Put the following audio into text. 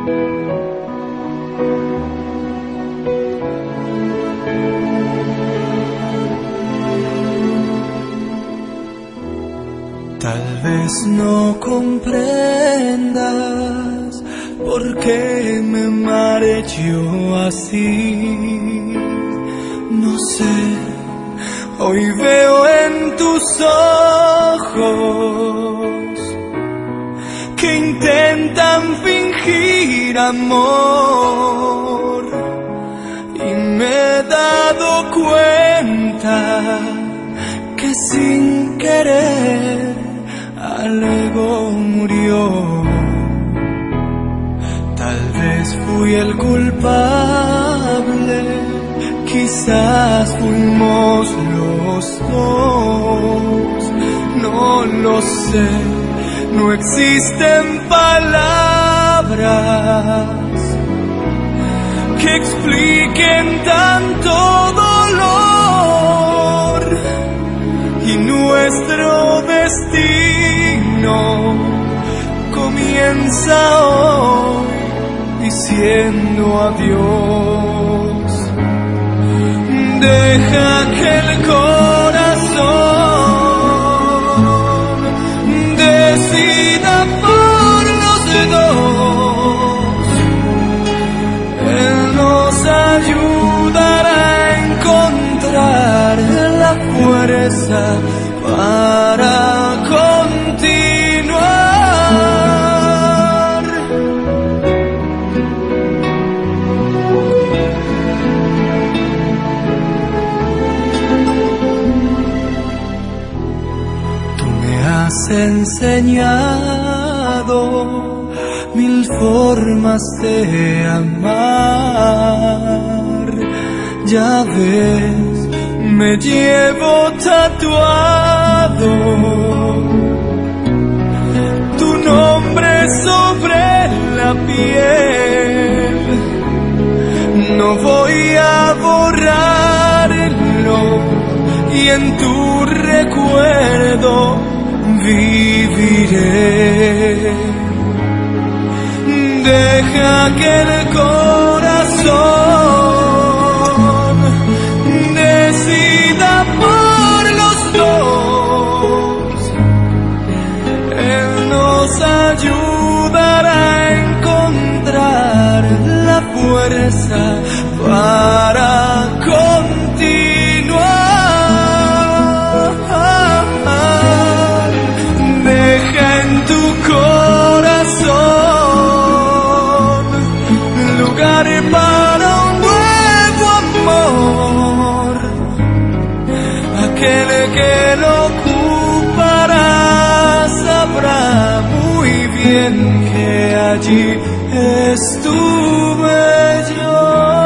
Tal vez no comprendas por qué me marcho así. No sé, hoy veo en tus ojos que intentan fingir amor, y me he dado cuenta que sin querer algo murió. Tal vez fui el culpable, quizás fuimos los dos, no lo sé. No existen palabras que expliquen tanto dolor, y nuestro destino comienza hoy diciendo adiós. Deja que el corazón decida por los dos. Él nos ayudará a encontrar la fuerza para continuar. Tú me has enseñado mil formas de amar. Ya ves, me llevo tatuado tu nombre sobre la piel. No voy a borrarlo, y en tu recuerdo viviré. Deja que el corazón decida por los dos. Él nos ayudará a encontrar la fuerza para continuar. Deja en tu corazón lugar para un nuevo amor. Aquel que lo ocupará sabrá muy bien que allí estuve yo.